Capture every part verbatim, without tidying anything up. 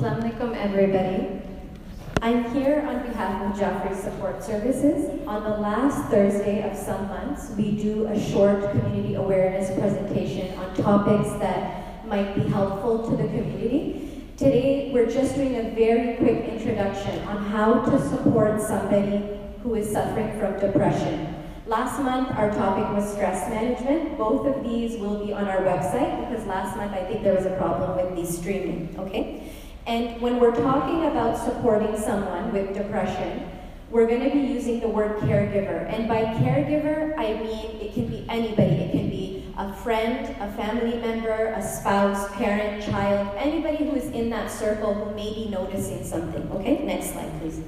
Assalamu alaikum, everybody. I'm here on behalf of Jaffrey Support Services. On the last Thursday of some months, we do a short community awareness presentation on topics that might be helpful to the community. Today, we're just doing a very quick introduction on how to support somebody who is suffering from depression. Last month, our topic was stress management. Both of these will be on our website because last month I think there was a problem with the streaming, okay? And when we're talking about supporting someone with depression, we're gonna be using the word caregiver. And by caregiver, I mean it can be anybody. It can be a friend, a family member, a spouse, parent, child, anybody who is in that circle who may be noticing something, okay? Next slide, please.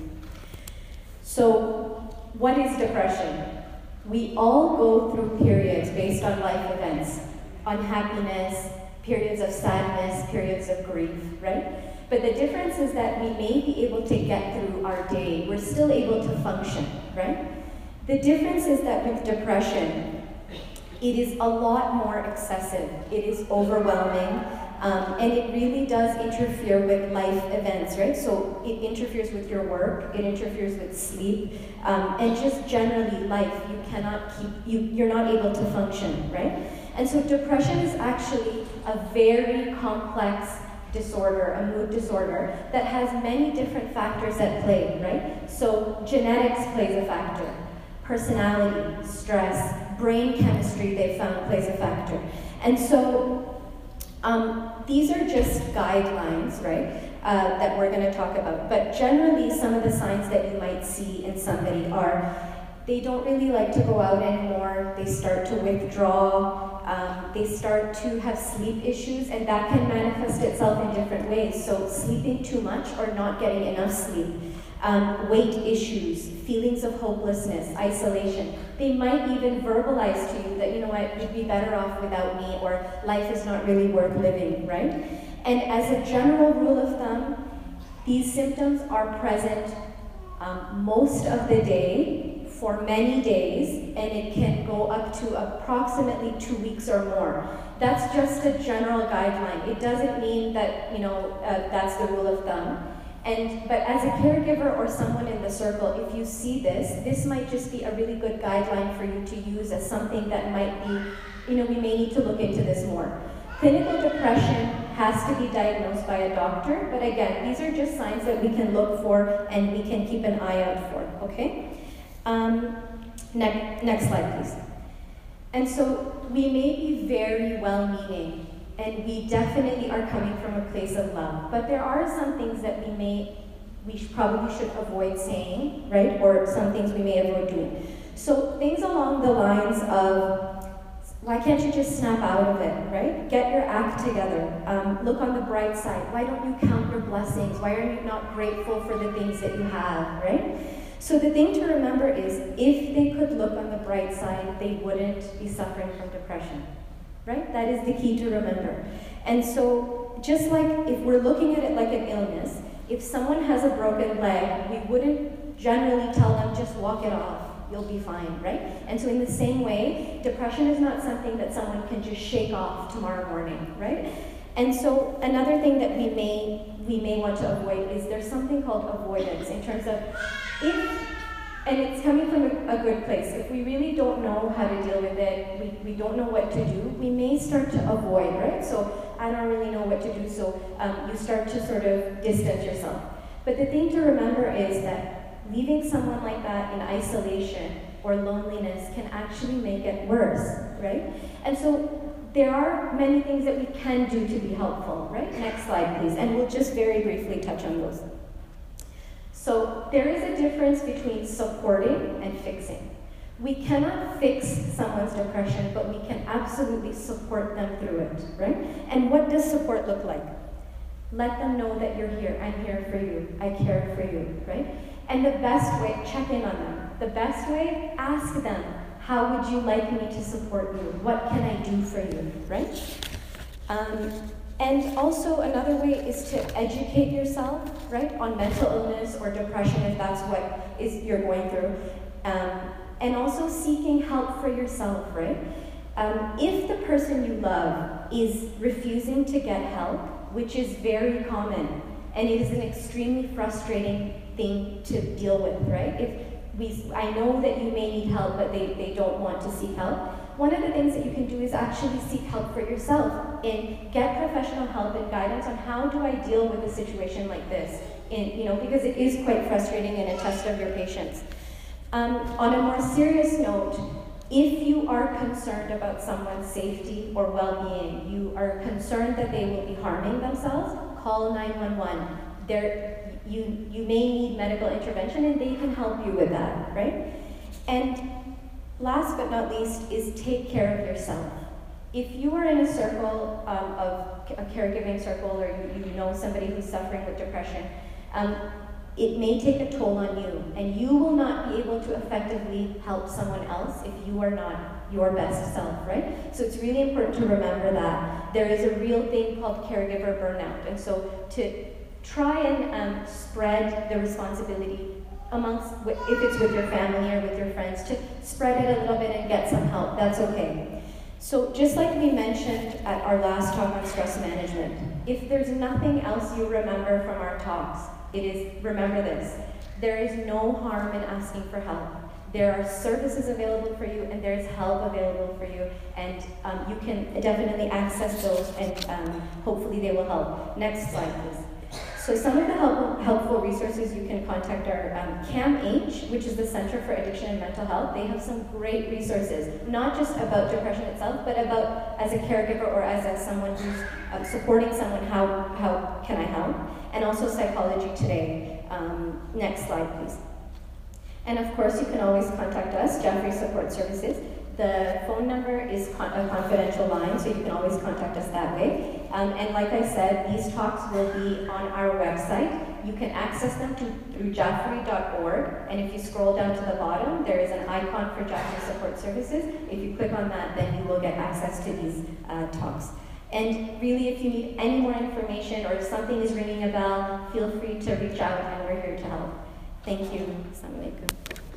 So, what is depression? We all go through periods based on life events, unhappiness, periods of sadness, periods of grief, right? But the difference is that we may be able to get through our day. We're still able to function, right? The difference is that with depression, it is a lot more excessive. It is overwhelming, um, and it really does interfere with life events, right? So it interferes with your work, it interferes with sleep, um, and just generally life. You cannot keep, you, you're not able to function, right? And so depression is actually a very complex disorder, a mood disorder, that has many different factors at play, right? So genetics plays a factor, personality, stress, brain chemistry they found plays a factor. And so um, these are just guidelines, right, uh, that we're gonna talk about. But generally, some of the signs that you might see in somebody are they don't really like to go out anymore, they start to withdraw, um, they start to have sleep issues, and that can manifest itself in different ways. So sleeping too much or not getting enough sleep, um, weight issues, feelings of hopelessness, isolation. They might even verbalize to you that, you know what, you'd be better off without me, or life is not really worth living, right? And as a general rule of thumb, these symptoms are present um, most of the day, for many days, and it can go up to approximately two weeks or more. That's just a general guideline. It doesn't mean that, you know, uh, that's the rule of thumb. And, but as a caregiver or someone in the circle, if you see this, this might just be a really good guideline for you to use as something that might be, you know, we may need to look into this more. Clinical depression has to be diagnosed by a doctor, but again, these are just signs that we can look for and we can keep an eye out for, okay? Um, next, next slide, please. And so we may be very well-meaning, and we definitely are coming from a place of love, but there are some things that we may, we should, probably should avoid saying, right? Or some things we may avoid doing. So things along the lines of, why can't you just snap out of it, right? Get your act together. Um, look on the bright side. Why don't you count your blessings? Why are you not grateful for the things that you have, right? So the thing to remember is, if they could look on the bright side, they wouldn't be suffering from depression, right? That is the key to remember. And so just like if we're looking at it like an illness, if someone has a broken leg, we wouldn't generally tell them, just walk it off, you'll be fine, right? And so in the same way, depression is not something that someone can just shake off tomorrow morning, right? And so another thing that we may, we may want to avoid is there's something called avoidance in terms of if, and it's coming from a, a good place, if we really don't know how to deal with it, we, we don't know what to do, we may start to avoid, right? So I don't really know what to do, so um, you start to sort of distance yourself. But the thing to remember is that leaving someone like that in isolation or loneliness can actually make it worse, right? And so there are many things that we can do to be helpful, right? Next slide, please, and we'll just very briefly touch on those. So there is a difference between supporting and fixing. We cannot fix someone's depression, but we can absolutely support them through it, right? And what does support look like? Let them know that you're here. I'm here for you. I care for you, right? And the best way, check in on them. The best way, ask them, how would you like me to support you? What can I do for you, right? Um, and also another way is to educate yourself, right, on mental illness or depression if that's what is you're going through. Um, and also seeking help for yourself, right? Um, if the person you love is refusing to get help, which is very common, And it is an extremely frustrating thing to deal with, right? If we, I know that you may need help, but they, they don't want to seek help. One of the things that you can do is actually seek help for yourself and get professional help and guidance on how do I deal with a situation like this, in, you know, because it is quite frustrating and a test of your patience. Um, on a more serious note, if you are concerned about someone's safety or well-being, you are concerned that they will be harming themselves, call nine one one. There, you, you may need medical intervention and they can help you with that, right? And last but not least is take care of yourself. If you are in a circle um, of a caregiving circle, or you, you know somebody who's suffering with depression, um, it may take a toll on you, and you will not be able to effectively help someone else if you are not your best self, right? So it's really important to remember that. There is a real thing called caregiver burnout, and so to try and um, spread the responsibility amongst, if it's with your family or with your friends, to spread it a little bit and get some help, that's okay. So just like we mentioned at our last talk on stress management, if there's nothing else you remember from our talks, it is, remember this, there is no harm in asking for help. There are services available for you and there's help available for you, and um, you can definitely access those, and um, hopefully they will help. Next slide, please. So some of the help, helpful resources, you can contact our um, CAMH, which is the Center for Addiction and Mental Health. They have some great resources, not just about depression itself, but about as a caregiver or as a, someone who's uh, supporting someone, how, how can I help? And also Psychology Today. Um, next slide, please. And of course, you can always contact us, Jeffrey Support Services. The phone number is con a confidential line, so you can always contact us that way. Um, and like I said, these talks will be on our website. You can access them to, through jaffrey dot org, and if you scroll down to the bottom, there is an icon for Jaffrey Support Services. If you click on that, then you will get access to these uh, talks. And really, if you need any more information or if something is ringing a bell, feel free to reach out and we're here to help. Thank you. Assalamu alaikum.